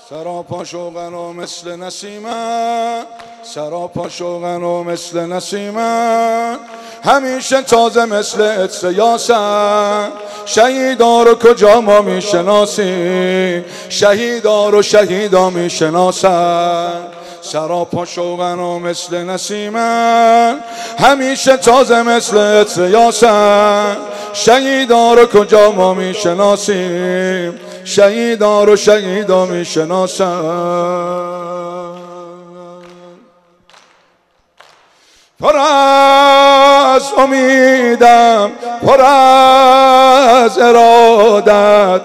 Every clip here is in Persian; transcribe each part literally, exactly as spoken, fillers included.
سراپا شوقن و مثل نسیمن، سراپا شوقن و مثل نسیمن، همیشه تازه مثل عطر یاسن. شهیدا رو کجا ما میشناسیم، شهیدا رو شهیدا میشناسن. سراپا شوقن و مثل نسیمن، همیشه تازه مثل عطر یاسن. شهیدا رو کجا ما میشناسیم، شهیدا رو شهیدا میشناسن. پر از امیدم، پر از ارادت،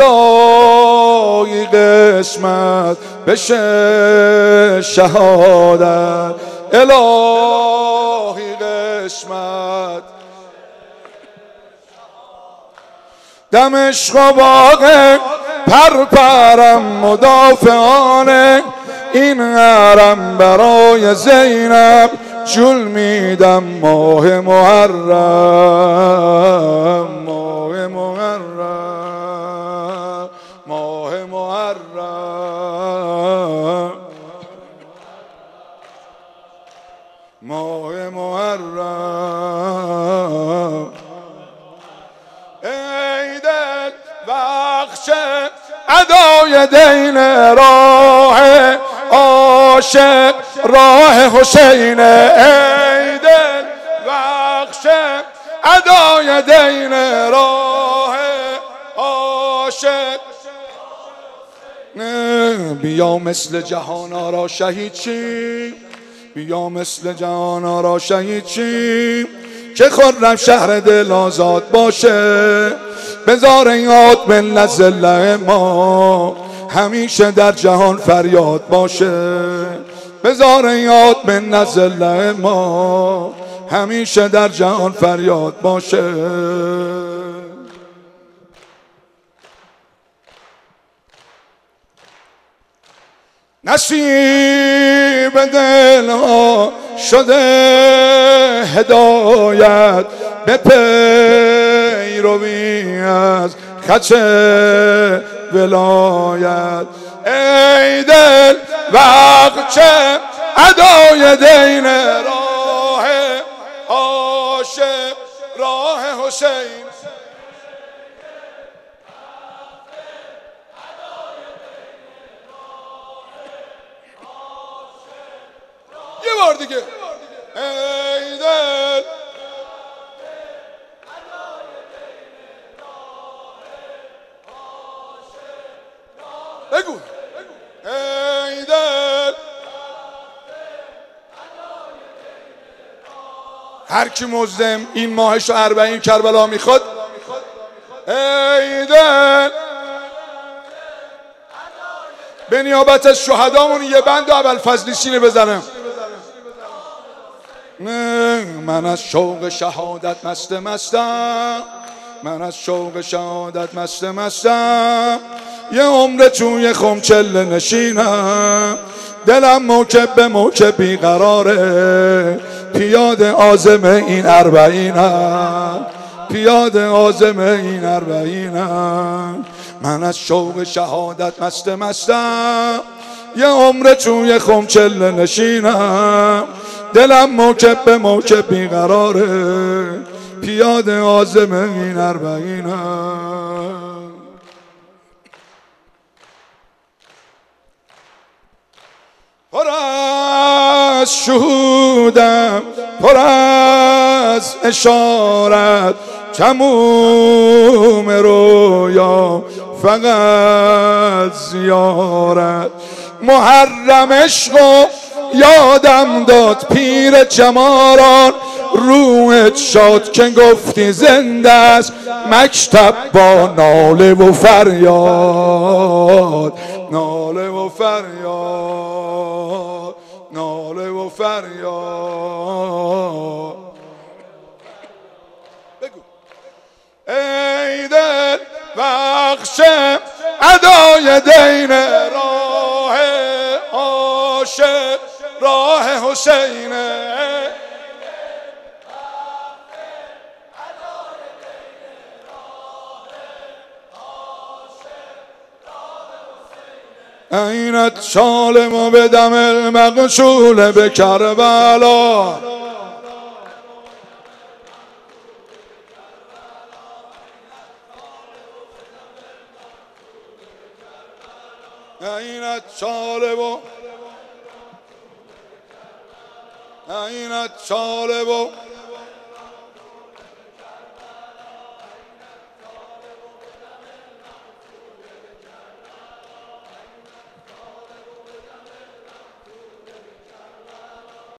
الهی قسمت بشه شهادت، الهی قسمت. دمشق و باغ پرپرم مدافعانه، این حرم برای زینب جل میدم ماه محرم، ماه محرم، ماه محرم، ماه محرم. ای دل بخش ادای دین راه عاشق راه حسین، ای دل بخش ادای دین راه عاشق. بیا مثل جهان آرا شهید چی، بیا مثل جهان آرا شهید چی، که خرم شهر دل آزاد باشه. بذار یاد ملت ذله ما همیشه در جهان فریاد باشه. بذار یاد ملت ذله ما همیشه در جهان فریاد باشه. نصیب دلها شده هدایت به پیروی از خط ولایت. ای دل بخش ادای دین راه عاشق راه حسین. یه بار دیگه. ای دل بگو. ای دل هر کی مزدم این ماهش و اربعین کربلا میخواد، ای دل به نیابت از شهدامون یه بند ابوالفضل سینه بزنم. من از شوق شهادت مست مستم، من از شوق شهادت مست مستم، یه عمر توی خم چله نشینم. دلم موکب به موکب بیقراره، پیاده عازم این اربعینم، پیاده عازم این اربعینم. من از شوق شهادت مست مستم، یه عمر توی خم چله نشینم. دلم موکب به موکب بیقراره، پیاده عازم این اربعینم. پر از شهودم، پر از اشارت، تموم رویا فقط زیارت. محرم عشق یادم داد پیر جماران، روحت شاد که گفتی زنده است مکتب با ناله و فریاد، ناله و فریاد، ناله و فریاد. بگو. ای دل بخش ادای دین راه عاشق راه حسین. عینت سالم به دم المقتول به کربلا. عینت سالم عینت سالم